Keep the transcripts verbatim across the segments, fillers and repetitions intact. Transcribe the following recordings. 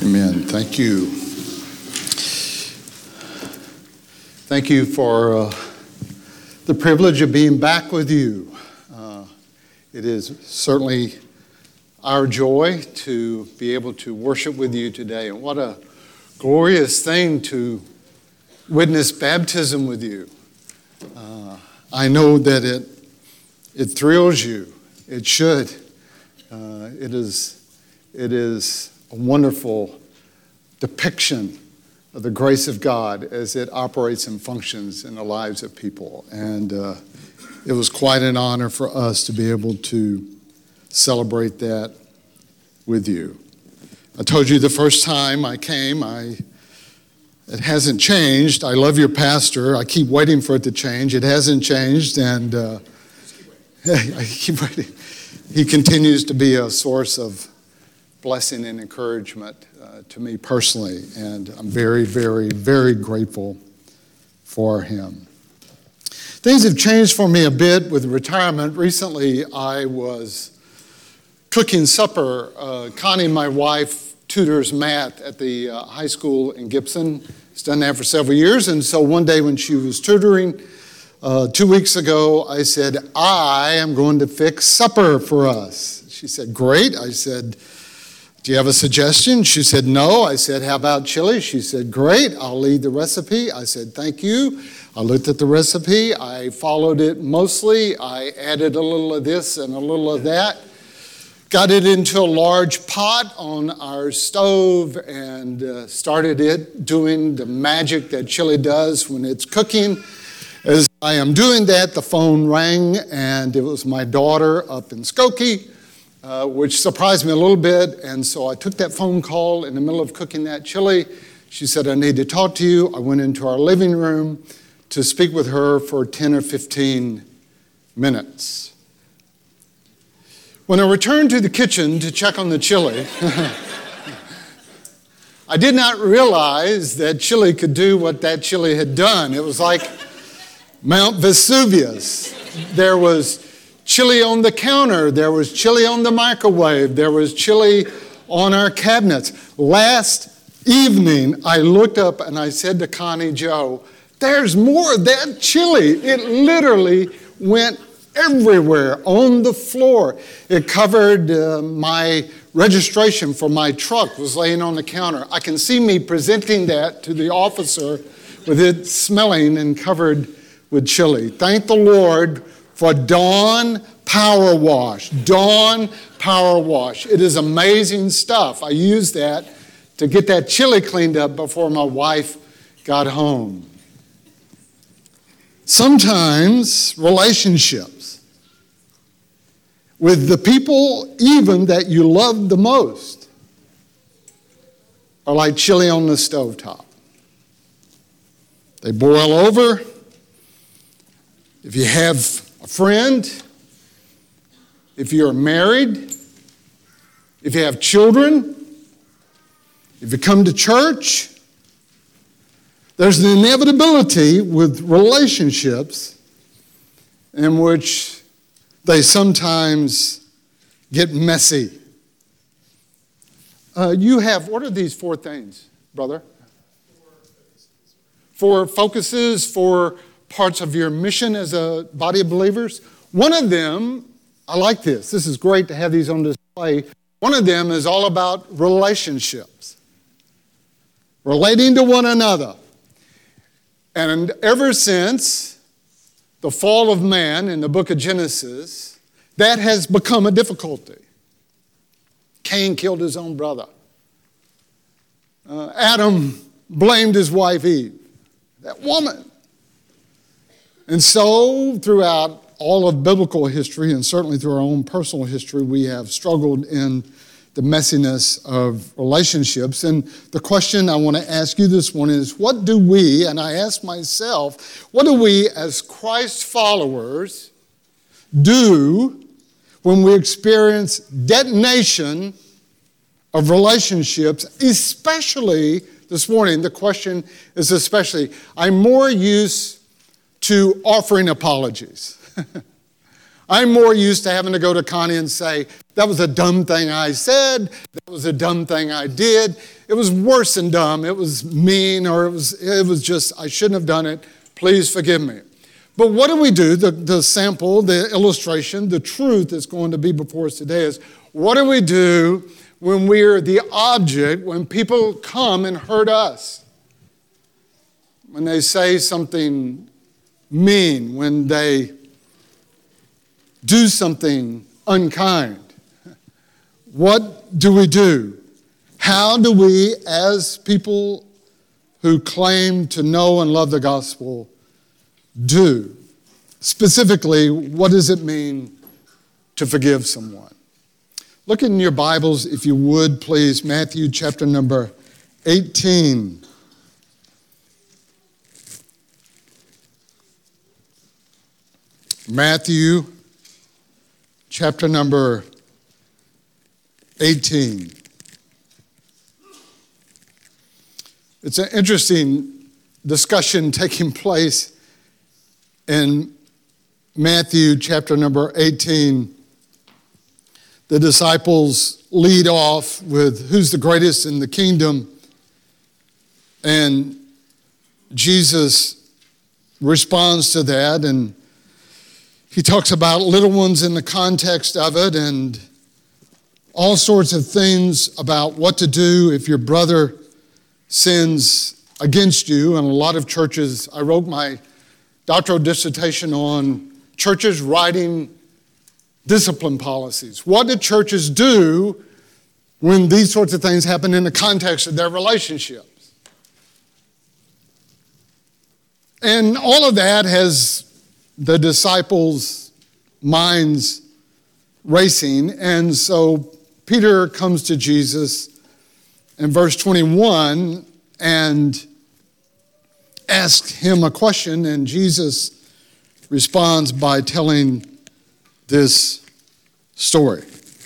Amen. Thank you. Thank you for uh, the privilege of being back with you. Uh, it is certainly our joy to be able to worship with you today. And what a glorious thing to witness baptism with you. Uh, I know that it it thrills you. It should. Uh, it is it is a wonderful depiction of the grace of God as it operates and functions in the lives of people. And uh, it was quite an honor for us to be able to celebrate that with you. I told you the first time I came, I it hasn't changed. I love your pastor. I keep waiting for it to change. It hasn't changed, and uh, I keep waiting. He continues to be a source of blessing and encouragement uh, to me personally, and I'm very, very, very grateful for him. Things have changed for me a bit with retirement. Recently, I was cooking supper. Uh, Connie, my wife, tutors math at the uh, high school in Gibson. She's done that for several years, and so one day when she was tutoring, uh, two weeks ago, I said, I am going to fix supper for us. She said, great. I said, do you have a suggestion? She said, no. I said, how about chili? She said, great. I'll lead the recipe. I said, thank you. I looked at the recipe. I followed it mostly. I added a little of this and a little of that. Got it into a large pot on our stove and uh, started it doing the magic that chili does when it's cooking. As I am doing that, the phone rang, and it was my daughter up in Skokie. Uh, which surprised me a little bit, and so I took that phone call in the middle of cooking that chili. She said, I need to talk to you. I went into our living room to speak with her for ten or fifteen minutes. When I returned to the kitchen to check on the chili, I did not realize that chili could do what that chili had done. It was like Mount Vesuvius. There was chili on the counter. There was chili on the microwave. There was chili on our cabinets. Last evening, I looked up and I said to Connie Joe, there's more of that chili. It literally went everywhere on the floor. It covered uh, my registration for my truck was laying on the counter. I can see me presenting that to the officer with it smelling and covered with chili. Thank the Lord for Dawn Power Wash. Dawn Power Wash. It is amazing stuff. I used that to get that chili cleaned up before my wife got home. Sometimes relationships with the people even that you love the most are like chili on the stovetop. They boil over. If you have a friend, if you're married, if you have children, if you come to church, there's an inevitability with relationships in which they sometimes get messy. Uh, you have, what are these four things, brother? Four focuses, four parts of your mission as a body of believers. One of them, I like this. This is great to have these on display. One of them is all about relationships, relating to one another. And ever since the fall of man in the book of Genesis, that has become a difficulty. Cain killed his own brother. Uh, Adam blamed his wife Eve, that woman. And so, throughout all of biblical history, and certainly through our own personal history, we have struggled in the messiness of relationships. And the question I want to ask you this morning is, what do we, and I ask myself, what do we as Christ followers do when we experience detonation of relationships, especially this morning, the question is especially, I'm more used to offering apologies. I'm more used to having to go to Connie and say, that was a dumb thing I said, that was a dumb thing I did. It was worse than dumb, it was mean, or it was, it was just, I shouldn't have done it, please forgive me. But what do we do? The, the sample, the illustration, the truth that's going to be before us today is, what do we do when we're the object, when people come and hurt us? When they say something mean, when they do something unkind. What do we do? How do we, as people who claim to know and love the gospel, do? Specifically, what does it mean to forgive someone? Look in your Bibles, if you would, please, Matthew chapter number eighteen. Matthew chapter number eighteen. It's an interesting discussion taking place in Matthew chapter number eighteen. The disciples lead off with who's the greatest in the kingdom, and Jesus responds to that, and he talks about little ones in the context of it and all sorts of things about what to do if your brother sins against you. And a lot of churches, I wrote my doctoral dissertation on churches writing discipline policies. What do churches do when these sorts of things happen in the context of their relationships? And all of that has the disciples' minds racing. And so Peter comes to Jesus in verse twenty-one and asks him a question, and Jesus responds by telling this story.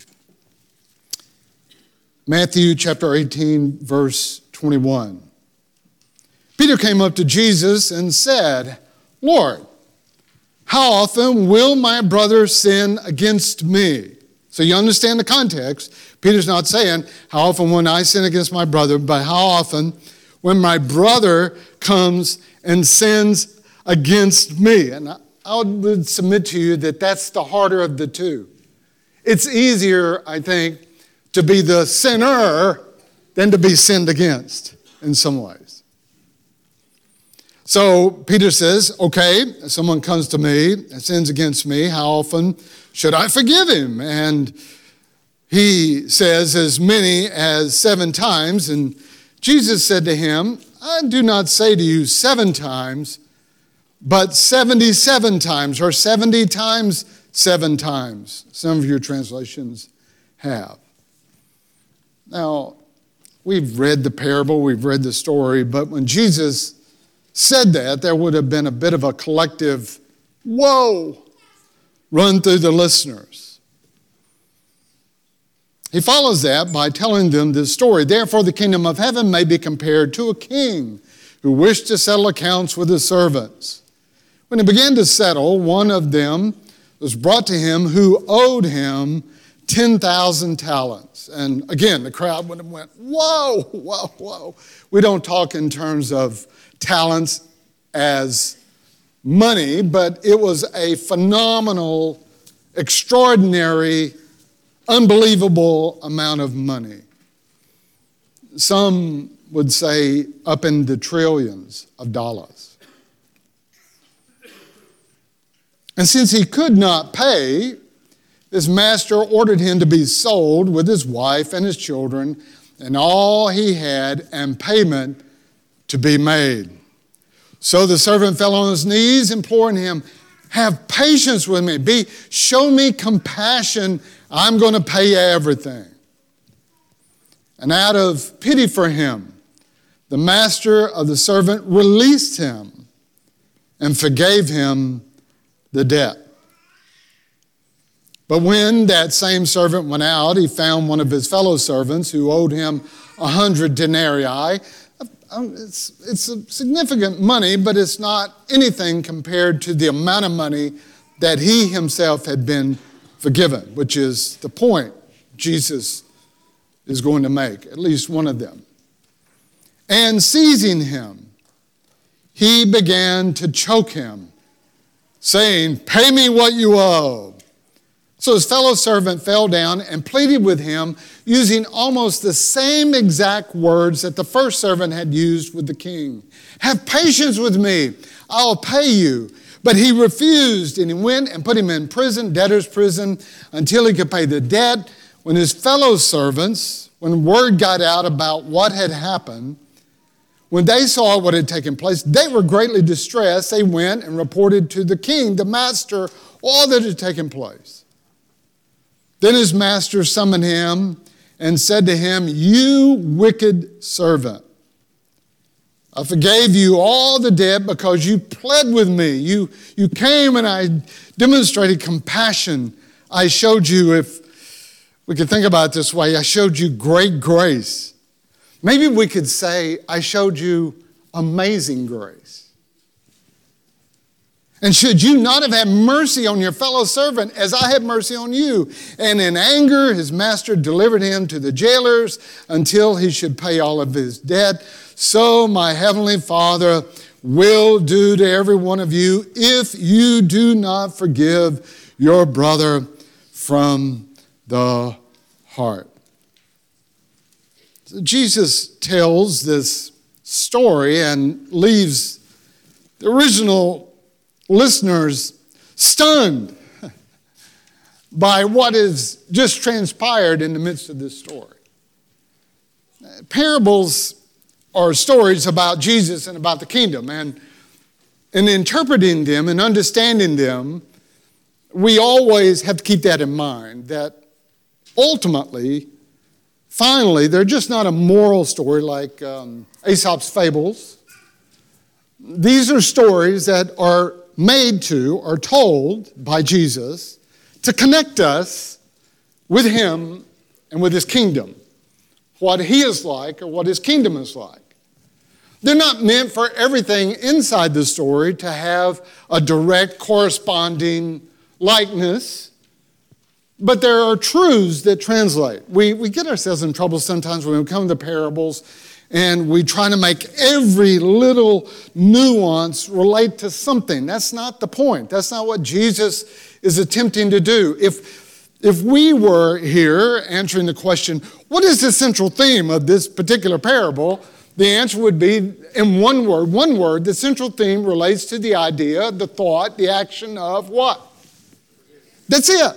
Matthew chapter eighteen, verse twenty-one. Peter came up to Jesus and said, Lord, how often will my brother sin against me? So you understand the context. Peter's not saying, how often when I sin against my brother, but how often when my brother comes and sins against me. And I would submit to you that that's the harder of the two. It's easier, I think, to be the sinner than to be sinned against in some ways. So Peter says, okay, if someone comes to me and sins against me, how often should I forgive him? And he says, as many as seven times. And Jesus said to him, I do not say to you seven times, but seventy-seven times, or seventy times seven times. Some of your translations have. Now, we've read the parable, we've read the story, but when Jesus said that, there would have been a bit of a collective, whoa, run through the listeners. He follows that by telling them this story. Therefore, the kingdom of heaven may be compared to a king who wished to settle accounts with his servants. When he began to settle, one of them was brought to him who owed him ten thousand talents. And again, the crowd would have went, whoa, whoa, whoa. We don't talk in terms of talents as money, but it was a phenomenal, extraordinary, unbelievable amount of money. Some would say up in the trillions of dollars. And since he could not pay, his master ordered him to be sold with his wife and his children and all he had, and payment to be made. So the servant fell on his knees, imploring him, have patience with me. Be, show me compassion. I'm going to pay you everything. And out of pity for him, the master of the servant released him and forgave him the debt. But when that same servant went out, he found one of his fellow servants who owed him a hundred denarii. It's, it's a significant money, but it's not anything compared to the amount of money that he himself had been forgiven, which is the point Jesus is going to make, at least one of them. And seizing him, he began to choke him, saying, "Pay me what you owe." So his fellow servant fell down and pleaded with him using almost the same exact words that the first servant had used with the king. "Have patience with me, I'll pay you." But he refused, and he went and put him in prison, debtor's prison, until he could pay the debt. When his fellow servants, when word got out about what had happened, when they saw what had taken place, they were greatly distressed. They went and reported to the king, the master, all that had taken place. Then his master summoned him and said to him, "You wicked servant, I forgave you all the debt because you pled with me. You, you came and I demonstrated compassion. I showed you, if we could think about it this way, I showed you great grace." Maybe we could say, I showed you amazing grace. "And should you not have had mercy on your fellow servant as I had mercy on you?" And in anger, his master delivered him to the jailers until he should pay all of his debt. "So my heavenly Father will do to every one of you if you do not forgive your brother from the heart." So Jesus tells this story and leaves the original listeners stunned by what has just transpired in the midst of this story. Parables are stories about Jesus and about the kingdom, and in interpreting them and understanding them, we always have to keep that in mind, that ultimately, finally, they're just not a moral story like um, Aesop's fables. These are stories that are made to or told by Jesus to connect us with him and with his kingdom, what he is like or what his kingdom is like. They're not meant for everything inside the story to have a direct corresponding likeness, but there are truths that translate. We, we get ourselves in trouble sometimes when we come to parables and we try to make every little nuance relate to something. That's not the point. That's not what Jesus is attempting to do. If, if we were here answering the question, what is the central theme of this particular parable? The answer would be in one word. One word, the central theme relates to the idea, the thought, the action of what? That's it.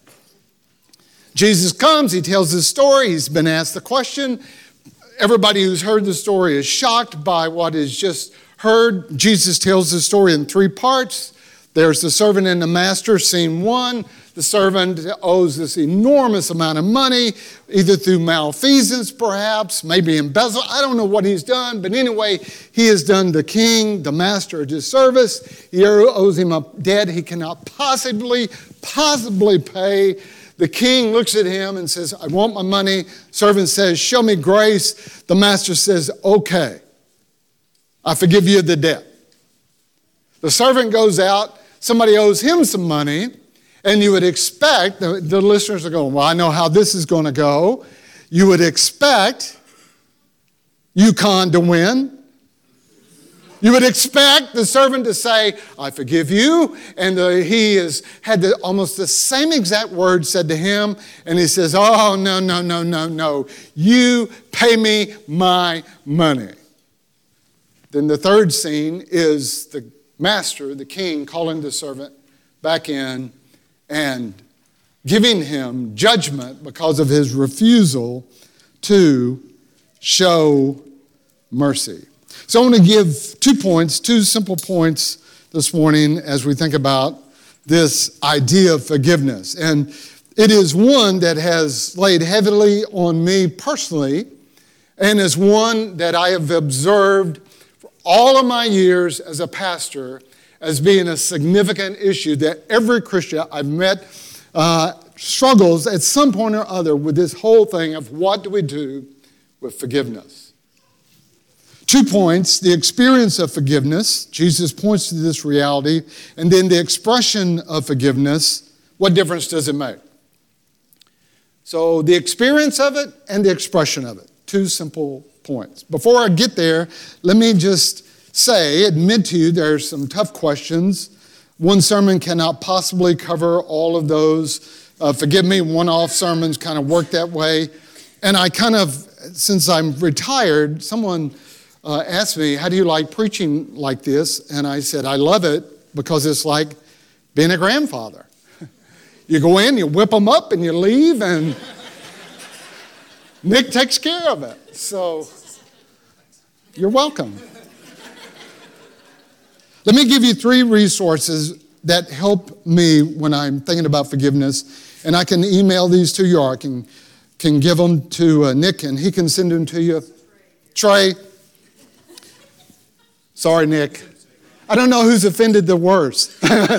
Jesus comes, he tells his story, he's been asked the question. Everybody who's heard the story is shocked by what is just heard. Jesus tells the story in three parts. There's the servant and the master, scene one. The servant owes this enormous amount of money, either through malfeasance perhaps, maybe embezzle. I don't know what he's done, but anyway, he has done the king, the master, a disservice. He owes him a debt he cannot possibly, possibly pay. The king looks at him and says, "I want my money." Servant says, "Show me grace." The master says, "Okay, I forgive you the debt." The servant goes out, somebody owes him some money, and you would expect, the, the listeners are going, "Well, I know how this is going to go." You would expect UConn to win. You would expect the servant to say, "I forgive you." And uh, he has had the, almost the same exact words said to him. And he says, "Oh, no, no, no, no, no. You pay me my money." Then the third scene is the master, the king, calling the servant back in and giving him judgment because of his refusal to show mercy. So I want to give two points, two simple points this morning as we think about this idea of forgiveness. And it is one that has laid heavily on me personally, and is one that I have observed for all of my years as a pastor as being a significant issue that every Christian I've met uh, struggles at some point or other with this whole thing of what do we do with forgiveness. Two points, the experience of forgiveness. Jesus points to this reality. And then the expression of forgiveness. What difference does it make? So the experience of it and the expression of it. Two simple points. Before I get there, let me just say, admit to you, there's some tough questions. One sermon cannot possibly cover all of those. Uh, forgive me, one-off sermons kind of work that way. And I kind of, since I'm retired, someone uh, asked me, how do you like preaching like this? And I said, I love it because it's like being a grandfather. You go in, you whip them up, and you leave, and Nick takes care of it. So you're welcome. Let me give you three resources that help me when I'm thinking about forgiveness. And I can email these to you, or I can, can give them to uh, Nick, and he can send them to you. Trey. Sorry, Nick. I don't know who's offended the worst.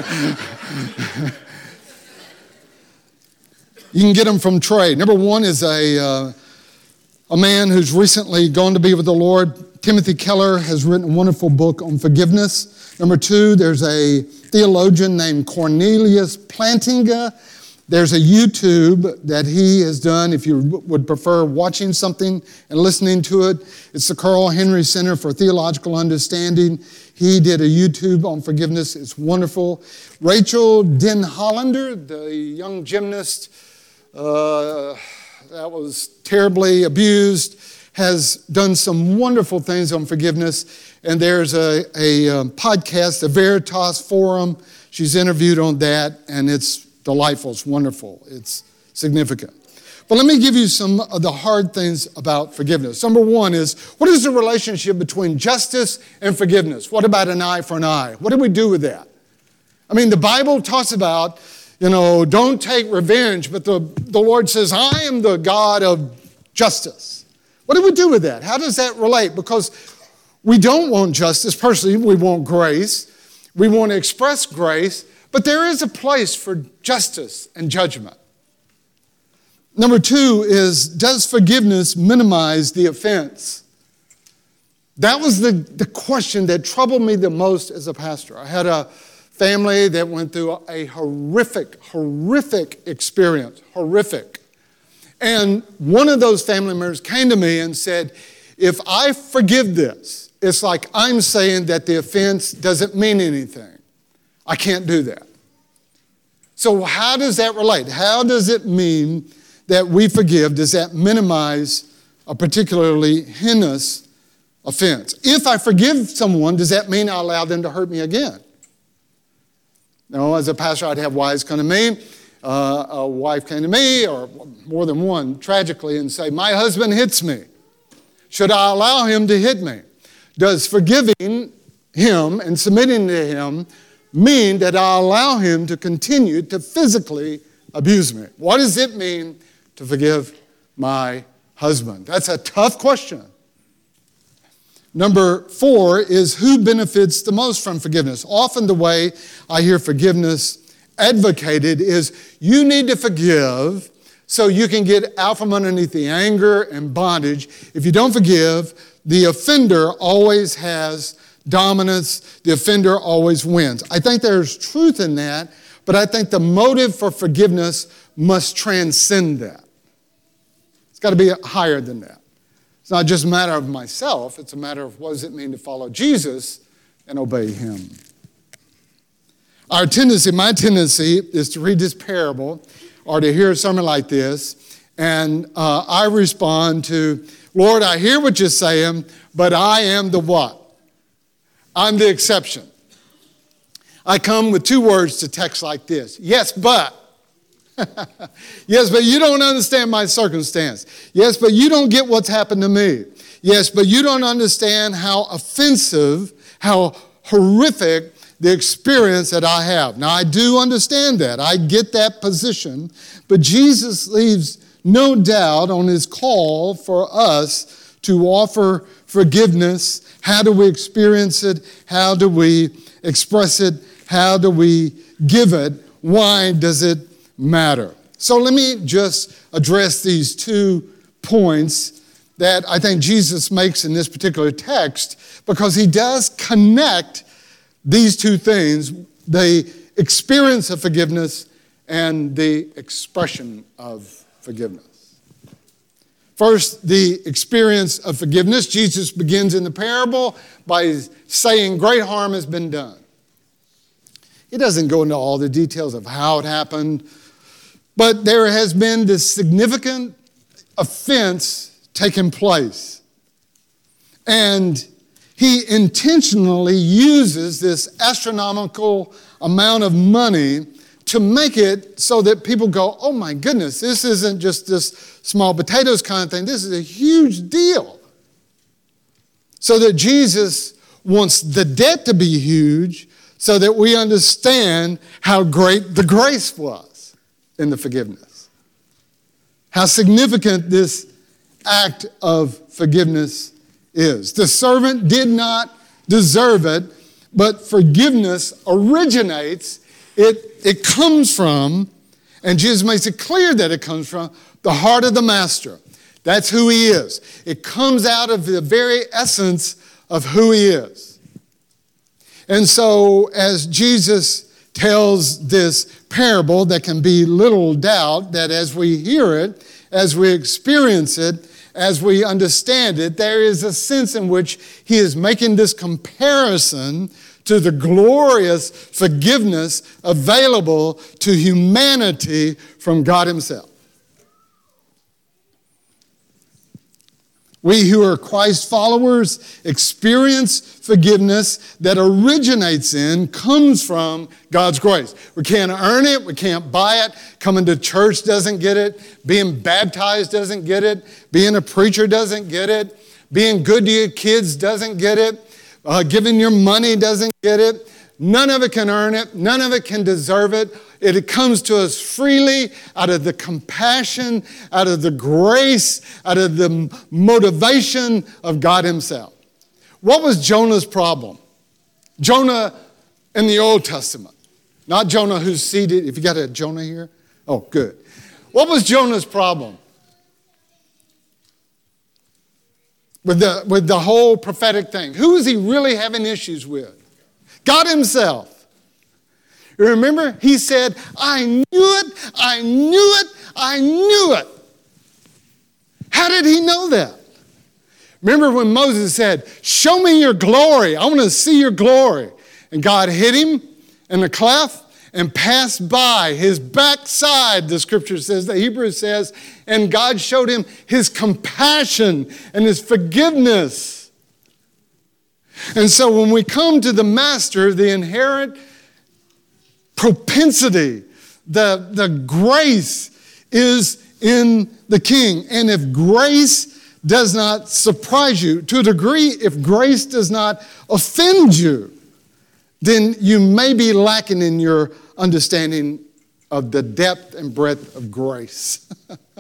You can get them from Trey. Number one is a, uh, a man who's recently gone to be with the Lord. Timothy Keller has written a wonderful book on forgiveness. Number two, there's a theologian named Cornelius Plantinga. There's a YouTube that he has done, if you would prefer watching something and listening to it. It's the Carl Henry Center for Theological Understanding. He did a YouTube on forgiveness. It's wonderful. Rachel Den Hollander, the young gymnast uh, that was terribly abused, has done some wonderful things on forgiveness. And there's a, a um, podcast, the Veritas Forum. She's interviewed on that, and it's delightful. It's wonderful. It's significant. But let me give you some of the hard things about forgiveness. Number one is, what is the relationship between justice and forgiveness? What about an eye for an eye? What do we do with that? I mean, the Bible talks about, you know, don't take revenge, but the, the Lord says, I am the God of justice. What do we do with that? How does that relate? Because we don't want justice. Personally, we want grace. We want to express grace. But there is a place for justice and judgment. Number two is, does forgiveness minimize the offense? That was the, the question that troubled me the most as a pastor. I had a family that went through a horrific, horrific experience, horrific. And one of those family members came to me and said, if I forgive this, it's like I'm saying that the offense doesn't mean anything. I can't do that. So how does that relate? How does it mean that we forgive? Does that minimize a particularly heinous offense? If I forgive someone, does that mean I allow them to hurt me again? No, as a pastor, I'd have wives come to me. Uh, a wife came to me, or more than one, tragically, and say, my husband hits me. Should I allow him to hit me? Does forgiving him and submitting to him mean that I allow him to continue to physically abuse me? What does it mean to forgive my husband? That's a tough question. Number four is, who benefits the most from forgiveness? Often the way I hear forgiveness advocated is, you need to forgive so you can get out from underneath the anger and bondage. If you don't forgive, the offender always has dominance. The offender always wins. I think there's truth in that, but I think the motive for forgiveness must transcend that. It's got to be higher than that. It's not just a matter of myself. It's a matter of, what does it mean to follow Jesus and obey him? Our tendency, my tendency, is to read this parable or to hear a sermon like this, and uh, I respond to, Lord, I hear what you're saying, but I am the what? I'm the exception. I come with two words to text like this. Yes, but. Yes, but you don't understand my circumstance. Yes, but you don't get what's happened to me. Yes, but you don't understand how offensive, how horrific the experience that I have. Now, I do understand that. I get that position. But Jesus leaves no doubt on his call for us to offer forgiveness. How do we experience it? How do we express it? How do we give it? Why does it matter? So let me just address these two points that I think Jesus makes in this particular text, because he does connect these two things, the experience of forgiveness and the expression of forgiveness. First, the experience of forgiveness. Jesus begins in the parable by saying great harm has been done. He doesn't go into all the details of how it happened, but there has been this significant offense taking place. And he intentionally uses this astronomical amount of money to make it so that people go, oh my goodness, this isn't just this small potatoes kind of thing. This is a huge deal. So that Jesus wants the debt to be huge so that we understand how great the grace was in the forgiveness. How significant this act of forgiveness is. The servant did not deserve it, but forgiveness originates, it, it comes from, and Jesus makes it clear that it comes from, the heart of the master. That's who he is. It comes out of the very essence of who he is. And so as Jesus tells this parable, there can be little doubt that as we hear it, as we experience it, as we understand it, there is a sense in which he is making this comparison to the glorious forgiveness available to humanity from God himself. We who are Christ followers experience forgiveness that originates in, comes from God's grace. We can't earn it. We can't buy it. Coming to church doesn't get it. Being baptized doesn't get it. Being a preacher doesn't get it. Being good to your kids doesn't get it. Uh, giving your money doesn't get it. None of it can earn it. None of it can deserve it. It comes to us freely out of the compassion, out of the grace, out of the motivation of God himself. What was Jonah's problem? Jonah in the Old Testament. Not Jonah who's seated. If you got a Jonah here? Oh, good. What was Jonah's problem? With the, with the whole prophetic thing. Who is he really having issues with? God himself. You remember? He said, I knew it, I knew it, I knew it. How did he know that? Remember when Moses said, show me your glory. I want to see your glory. And God hit him in the cleft and passed by his backside, the scripture says, the Hebrew says, and God showed him his compassion and his forgiveness. And so when we come to the master, the inherent propensity, the, the grace is in the king. And if grace does not surprise you, to a degree, if grace does not offend you, then you may be lacking in your understanding of the depth and breadth of grace.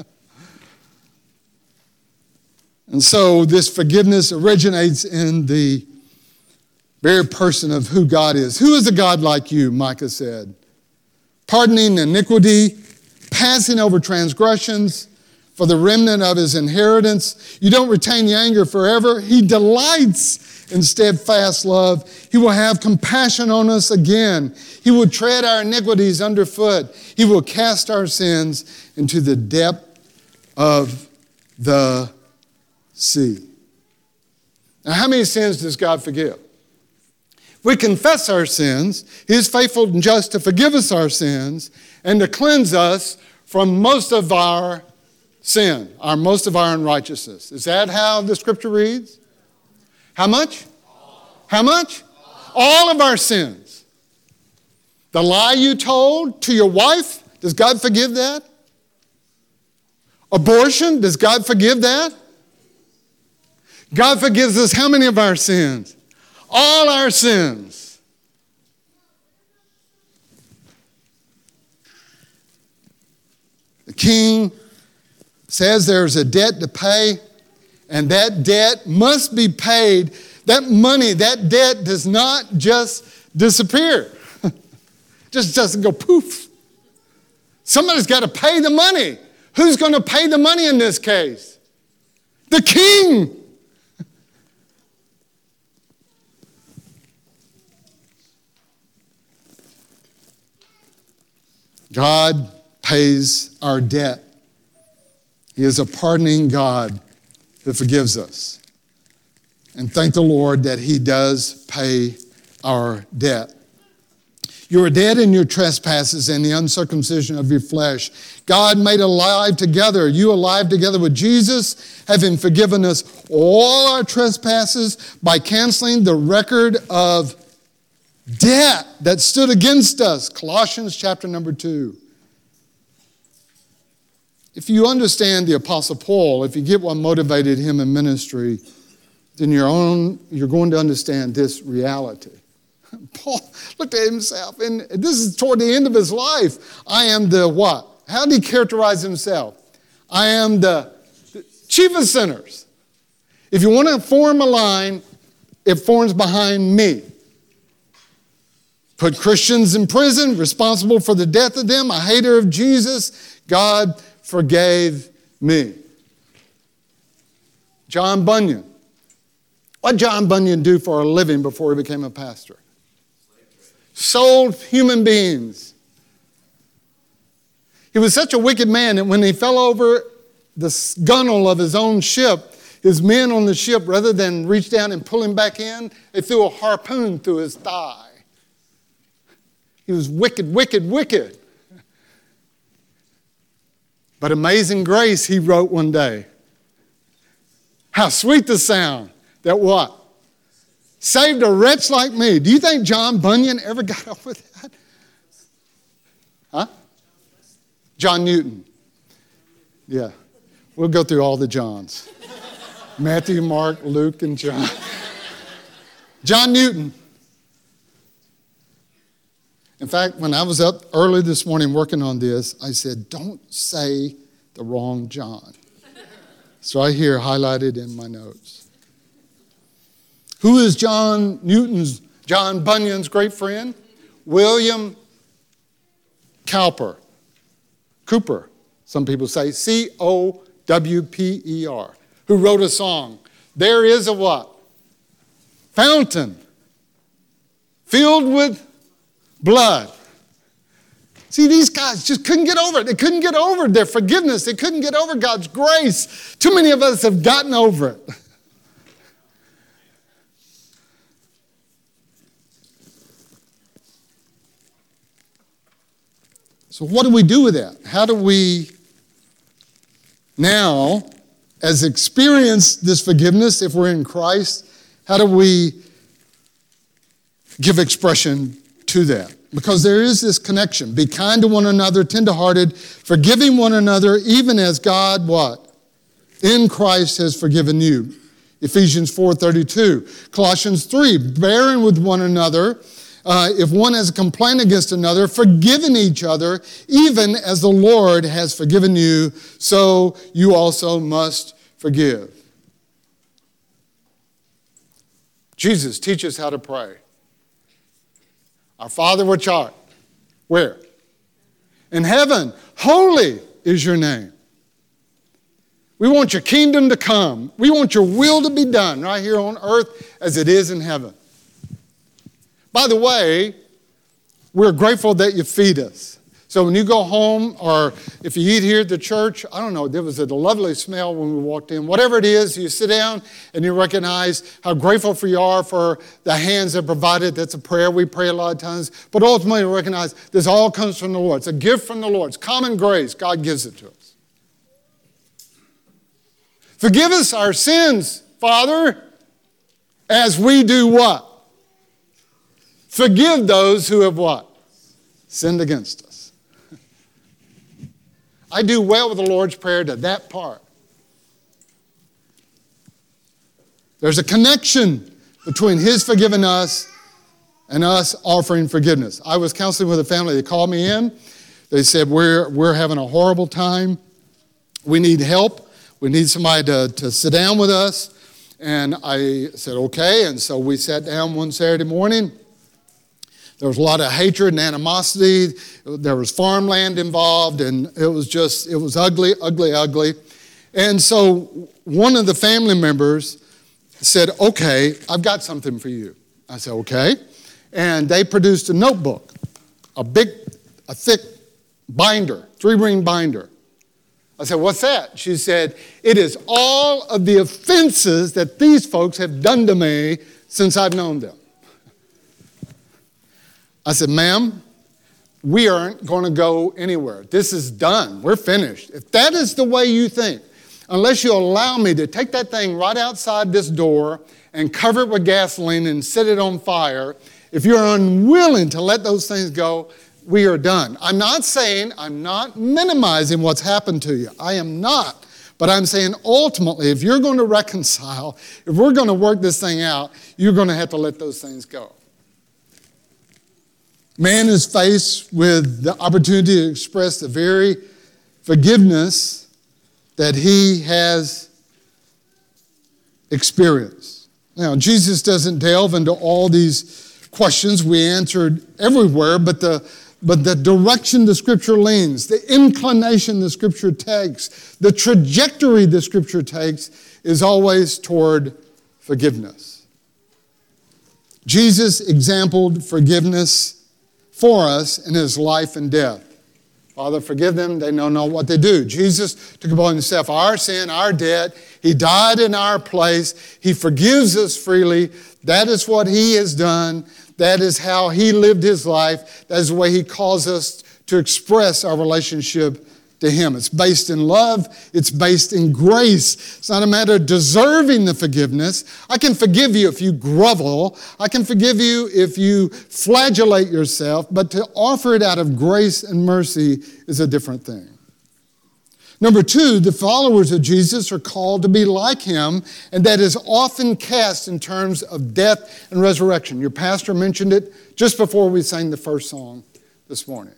And so this forgiveness originates in the very person of who God is. Who is a God like you, Micah said? Pardoning iniquity, passing over transgressions for the remnant of his inheritance. You don't retain the anger forever. He delights in steadfast love. He will have compassion on us again. He will tread our iniquities underfoot. He will cast our sins into the depth of the sea. Now, how many sins does God forgive? We confess our sins. He is faithful and just to forgive us our sins and to cleanse us from most of our sin, our most of our unrighteousness. Is that how the scripture reads? How much? How much? All of our sins. The lie you told to your wife, does God forgive that? Abortion, does God forgive that? God forgives us how many of our sins? All our sins. The king says there's a debt to pay, and that debt must be paid. That money, that debt does not just disappear. Just doesn't go poof. Somebody's got to pay the money. Who's going to pay the money in this case? The King. God pays our debt. He is a pardoning God that forgives us. And thank the Lord that He does pay our debt. You were dead in your trespasses and the uncircumcision of your flesh. God made alive together, you alive together with Jesus, having forgiven us all our trespasses by canceling the record of debt that stood against us. Colossians chapter number two. If you understand the Apostle Paul, if you get what motivated him in ministry, then you're, on, you're going to understand this reality. Paul looked at himself, and this is toward the end of his life. I am the what? How did he characterize himself? I am the, the chief of sinners. If you want to form a line, it forms behind me. Put Christians in prison, responsible for the death of them, a hater of Jesus. God forgave me. John Bunyan. What did John Bunyan do for a living before he became a pastor? Sold human beings. He was such a wicked man that when he fell over the gunwale of his own ship, his men on the ship, rather than reach down and pull him back in, they threw a harpoon through his thigh. He was wicked, wicked, wicked. But Amazing Grace, he wrote one day. How sweet the sound that what? Saved a wretch like me. Do you think John Bunyan ever got over that? Huh? John Newton. Yeah. We'll go through all the Johns. Matthew, Mark, Luke, and John. John Newton. In fact, when I was up early this morning working on this, I said, don't say the wrong John. It's right here highlighted in my notes. Who is John Newton's, John Bunyan's great friend? William Cowper. Cooper, some people say, C O W P E R, who wrote a song. There is a what? Fountain filled with blood. See, these guys just couldn't get over it. They couldn't get over their forgiveness. They couldn't get over God's grace. Too many of us have gotten over it. So what do we do with that? How do we now, as experience this forgiveness, if we're in Christ, how do we give expression to that? Because there is this connection. Be kind to one another, tenderhearted, forgiving one another, even as God, what? In Christ has forgiven you. Ephesians four thirty-two. Colossians three, bearing with one another, uh, if one has a complaint against another, forgiving each other, even as the Lord has forgiven you, so you also must forgive. Jesus teaches how to pray. Our Father which art, where? In heaven, holy is your name. We want your kingdom to come. We want your will to be done right here on earth as it is in heaven. By the way, we're grateful that you feed us. So when you go home or if you eat here at the church, I don't know, there was a lovely smell when we walked in. Whatever it is, you sit down and you recognize how grateful for you are for the hands that provided. That's a prayer we pray a lot of times. But ultimately recognize this all comes from the Lord. It's a gift from the Lord. It's common grace. God gives it to us. Forgive us our sins, Father, as we do what? Forgive those who have what? Sinned against us. I do well with the Lord's Prayer to that part. There's a connection between His forgiving us and us offering forgiveness. I was counseling with a family. They called me in. They said, we're, we're having a horrible time. We need help. We need somebody to, to sit down with us. And I said, okay. And so we sat down one Saturday morning. There was a lot of hatred and animosity. There was farmland involved, and it was just, it was ugly, ugly, ugly. And so one of the family members said, okay, I've got something for you. I said, okay. And they produced a notebook, a big, a thick binder, three-ring binder. I said, what's that? She said, it is all of the offenses that these folks have done to me since I've known them. I said, ma'am, we aren't going to go anywhere. This is done. We're finished. If that is the way you think, unless you allow me to take that thing right outside this door and cover it with gasoline and set it on fire, if you're unwilling to let those things go, we are done. I'm not saying, I'm not minimizing what's happened to you. I am not. But I'm saying ultimately, if you're going to reconcile, if we're going to work this thing out, you're going to have to let those things go. Man is faced with the opportunity to express the very forgiveness that he has experienced. Now, Jesus doesn't delve into all these questions we answered everywhere, but the But the direction the Scripture leans, the inclination the Scripture takes, the trajectory the Scripture takes is always toward forgiveness. Jesus exampled forgiveness for us in his life and death. Father, forgive them, they know not what they do. Jesus took upon himself our sin, our debt. He died in our place. He forgives us freely. That is what he has done. That is how he lived his life. That is the way he calls us to express our relationship to him. It's based in love. It's based in grace. It's not a matter of deserving the forgiveness. I can forgive you if you grovel. I can forgive you if you flagellate yourself. But to offer it out of grace and mercy is a different thing. Number two, the followers of Jesus are called to be like him, and that is often cast in terms of death and resurrection. Your pastor mentioned it just before we sang the first song this morning.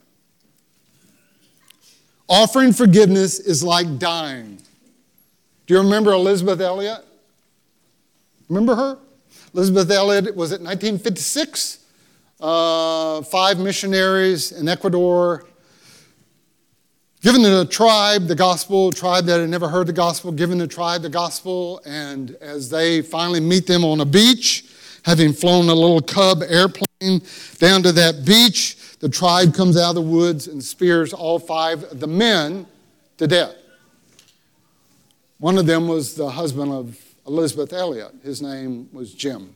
Offering forgiveness is like dying. Do you remember Elisabeth Elliot? Remember her? Elisabeth Elliot was it nineteen fifty-six? Uh, five missionaries in Ecuador, given the tribe the gospel, tribe that had never heard the gospel, given the tribe the gospel, and as they finally meet them on a beach, having flown a little Cub airplane down to that beach, the tribe comes out of the woods and spears all five of the men to death. One of them was the husband of Elisabeth Elliot. His name was Jim.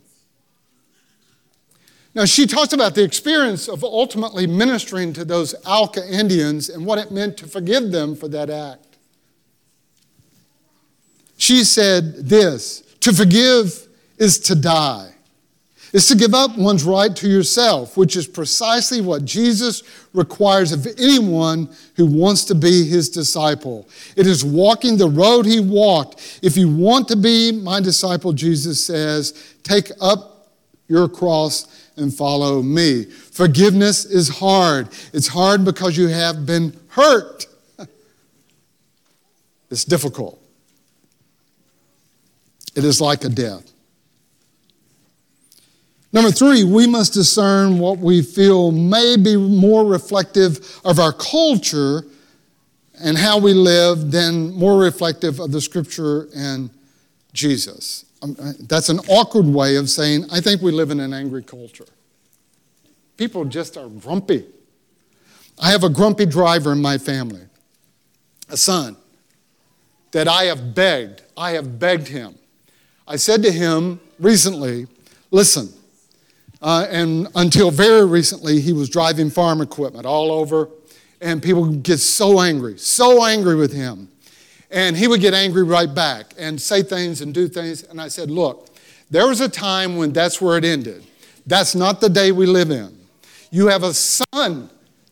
Now, she talks about the experience of ultimately ministering to those Auca Indians and what it meant to forgive them for that act. She said this, to forgive is to die. It's to give up one's right to yourself, which is precisely what Jesus requires of anyone who wants to be his disciple. It is walking the road he walked. If you want to be my disciple, Jesus says, take up your cross and follow me. Forgiveness is hard. It's hard because you have been hurt. It's difficult. It is like a death. Number three, we must discern what we feel may be more reflective of our culture and how we live than more reflective of the Scripture and Jesus. That's an awkward way of saying, I think we live in an angry culture. People just are grumpy. I have a grumpy driver in my family, a son, that I have begged. I have begged him. I said to him recently, listen, Uh, and until very recently, he was driving farm equipment all over, and people would get so angry, so angry with him. And he would get angry right back and say things and do things. And I said, look, there was a time when that's where it ended. That's not the day we live in. You have a son.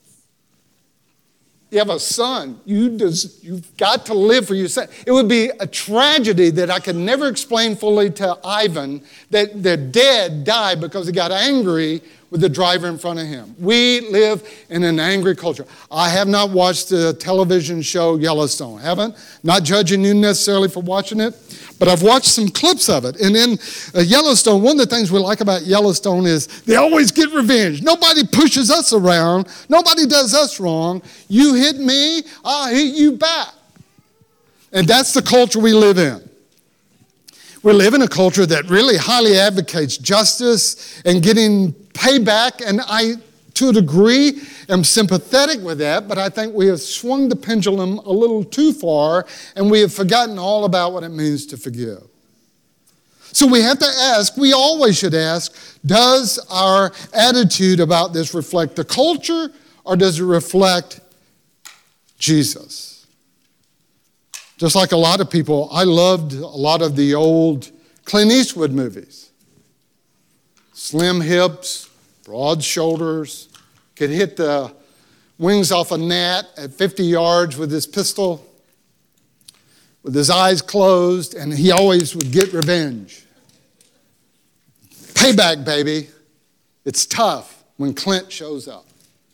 You have a son. You just, you've got to live for your son. It would be a tragedy that I could never explain fully to Ivan that their dad died because he got angry with the driver in front of him. We live in an angry culture. I have not watched the television show Yellowstone. Haven't. Not judging you necessarily for watching it, but I've watched some clips of it. And in uh, Yellowstone, one of the things we like about Yellowstone is they always get revenge. Nobody pushes us around. Nobody does us wrong. You hit me, I'll hit you back. And that's the culture we live in. We live in a culture that really highly advocates justice and getting payback, and I, to a degree, am sympathetic with that, but I think we have swung the pendulum a little too far, and we have forgotten all about what it means to forgive. So we have to ask, we always should ask, does our attitude about this reflect the culture, or does it reflect Jesus? Just like a lot of people, I loved a lot of the old Clint Eastwood movies. Slim hips, broad shoulders, could hit the wings off a gnat at fifty yards with his pistol, with his eyes closed, and he always would get revenge. Payback, baby. It's tough when Clint shows up.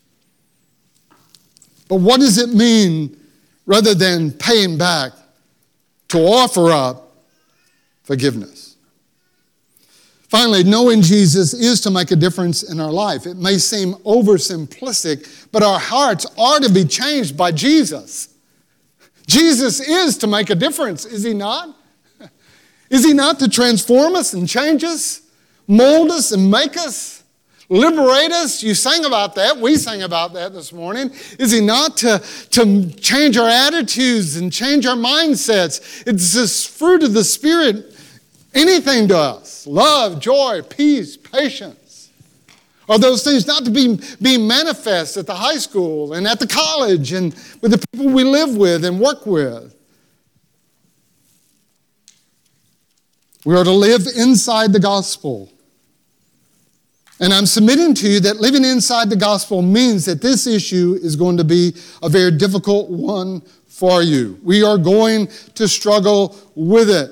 But what does it mean, rather than paying back, to offer up forgiveness? Finally, knowing Jesus is to make a difference in our life. It may seem oversimplistic, but our hearts are to be changed by Jesus. Jesus is to make a difference, is he not? Is he not to transform us and change us, mold us and make us, liberate us? You sang about that. We sang about that this morning. Is he not to, to change our attitudes and change our mindsets? It's this fruit of the Spirit, anything to us. Love, joy, peace, patience. Are those things not to be, be manifest at the high school and at the college and with the people we live with and work with? We are to live inside the gospel. And I'm submitting to you that living inside the gospel means that this issue is going to be a very difficult one for you. We are going to struggle with it.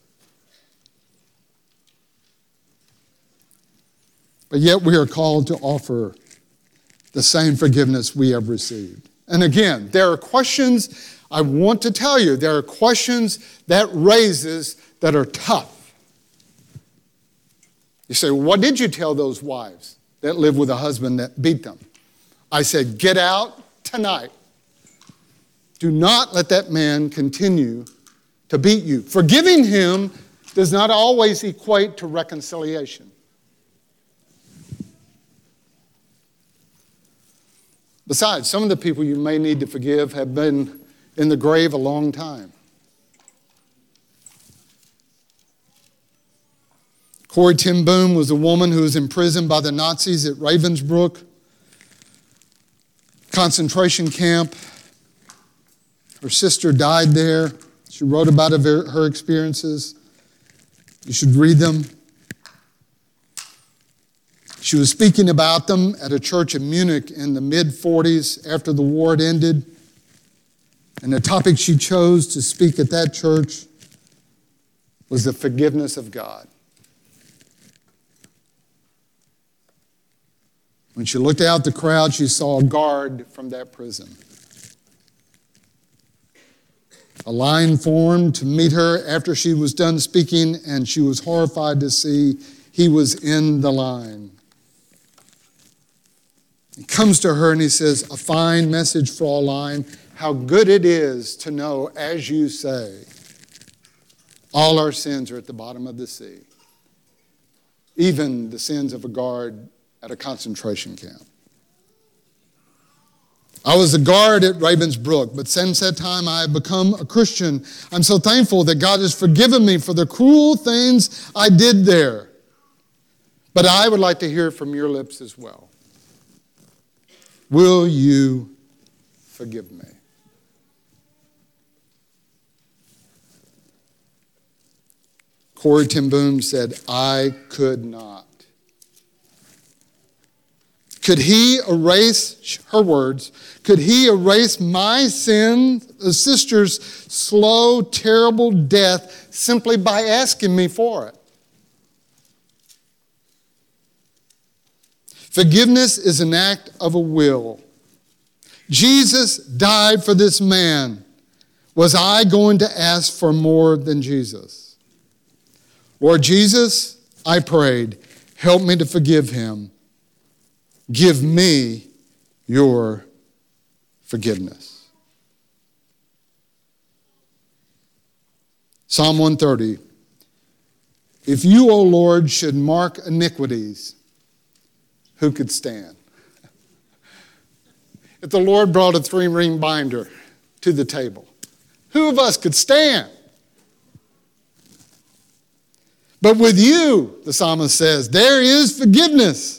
But yet we are called to offer the same forgiveness we have received. And again, there are questions I want to tell you. There are questions that raises that are tough. You say, what did you tell those wives that live with a husband that beat them? I said, get out tonight. Do not let that man continue to beat you. Forgiving him does not always equate to reconciliation. Besides, some of the people you may need to forgive have been in the grave a long time. Corrie ten Boom was a woman who was imprisoned by the Nazis at Ravensbrück concentration camp. Her sister died there. She wrote about her experiences. You should read them. She was speaking about them at a church in Munich in the mid forties after the war had ended. And the topic she chose to speak at that church was the forgiveness of God. When she looked out the crowd, she saw a guard from that prison. A line formed to meet her after she was done speaking, and she was horrified to see he was in the line. He comes to her and he says, a fine message, Fraulein. How good it is to know, as you say, all our sins are at the bottom of the sea. Even the sins of a guard at a concentration camp. I was a guard at Ravensbrück, but since that time I have become a Christian. I'm so thankful that God has forgiven me for the cruel things I did there. But I would like to hear from your lips as well. Will you forgive me? Corrie ten Boom said, I could not. Could he erase, her words, could he erase my sin, the sister's slow, terrible death, simply by asking me for it? Forgiveness is an act of a will. Jesus died for this man. Was I going to ask for more than Jesus? Lord Jesus, I prayed, help me to forgive him. Give me your forgiveness. Psalm one thirty. If you, O Lord, should mark iniquities, who could stand? If the Lord brought a three-ring binder to the table, who of us could stand? But with you, the psalmist says, there is forgiveness.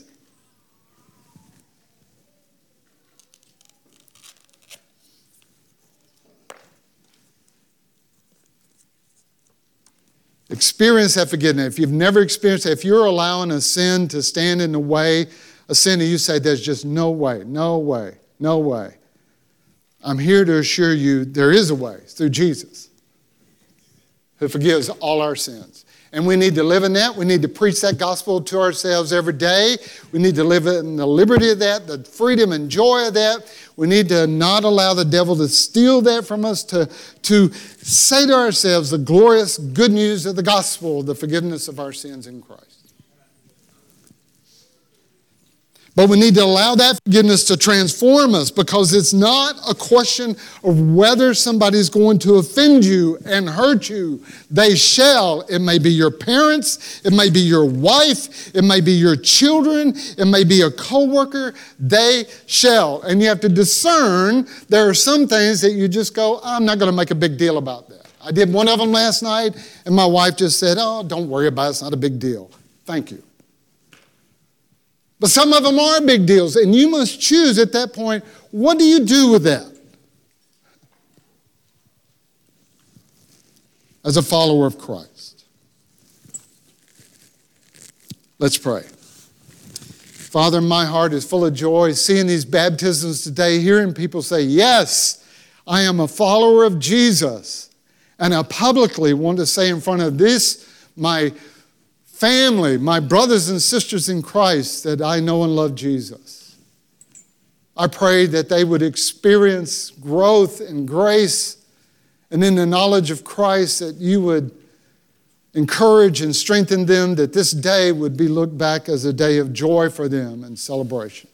Experience that forgiveness. If you've never experienced it, if you're allowing a sin to stand in the way, a sin that you say, there's just no way, no way, no way. I'm here to assure you there is a way through Jesus who forgives all our sins. And we need to live in that. We need to preach that gospel to ourselves every day. We need to live in the liberty of that, the freedom and joy of that. We need to not allow the devil to steal that from us, to, to say to ourselves the glorious good news of the gospel, the forgiveness of our sins in Christ. But we need to allow that forgiveness to transform us, because it's not a question of whether somebody's going to offend you and hurt you. They shall. It may be your parents. It may be your wife. It may be your children. It may be a coworker. They shall. And you have to discern. There are some things that you just go, I'm not going to make a big deal about that. I did one of them last night, and my wife just said, oh, don't worry about it. It's not a big deal. Thank you. But some of them are big deals, and you must choose at that point, what do you do with that? As a follower of Christ. Let's pray. Father, my heart is full of joy seeing these baptisms today, hearing people say, yes, I am a follower of Jesus. And I publicly want to say in front of this, my family, my brothers and sisters in Christ, that I know and love Jesus. I pray that they would experience growth and grace, and in the knowledge of Christ, that you would encourage and strengthen them, that this day would be looked back as a day of joy for them and celebration.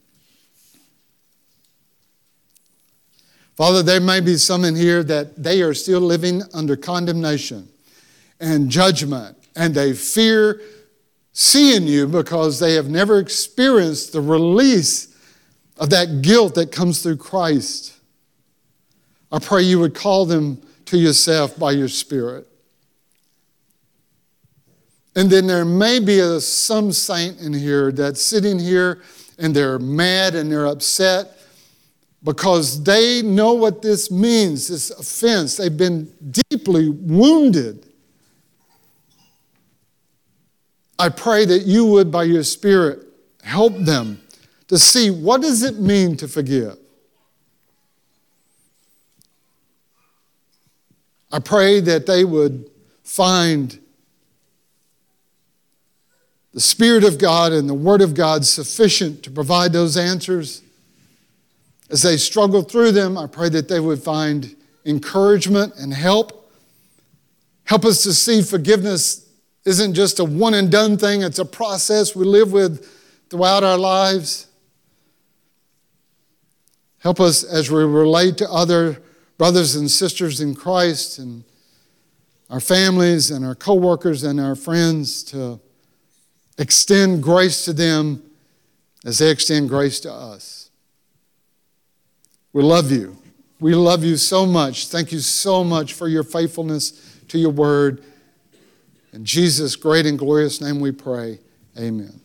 Father, there may be some in here that they are still living under condemnation and judgment, and they fear seeing you because they have never experienced the release of that guilt that comes through Christ. I pray you would call them to yourself by your Spirit. And then there may be a, some saint in here that's sitting here and they're mad and they're upset because they know what this means, this offense. They've been deeply wounded. I pray that you would, by your Spirit, help them to see, what does it mean to forgive? I pray that they would find the Spirit of God and the Word of God sufficient to provide those answers. As they struggle through them, I pray that they would find encouragement and help. Help us to see forgiveness isn't just a one and done thing. It's a process we live with throughout our lives. Help us as we relate to other brothers and sisters in Christ and our families and our coworkers and our friends to extend grace to them as they extend grace to us. We love you. We love you so much. Thank you so much for your faithfulness to your word. In Jesus' great and glorious name we pray. Amen.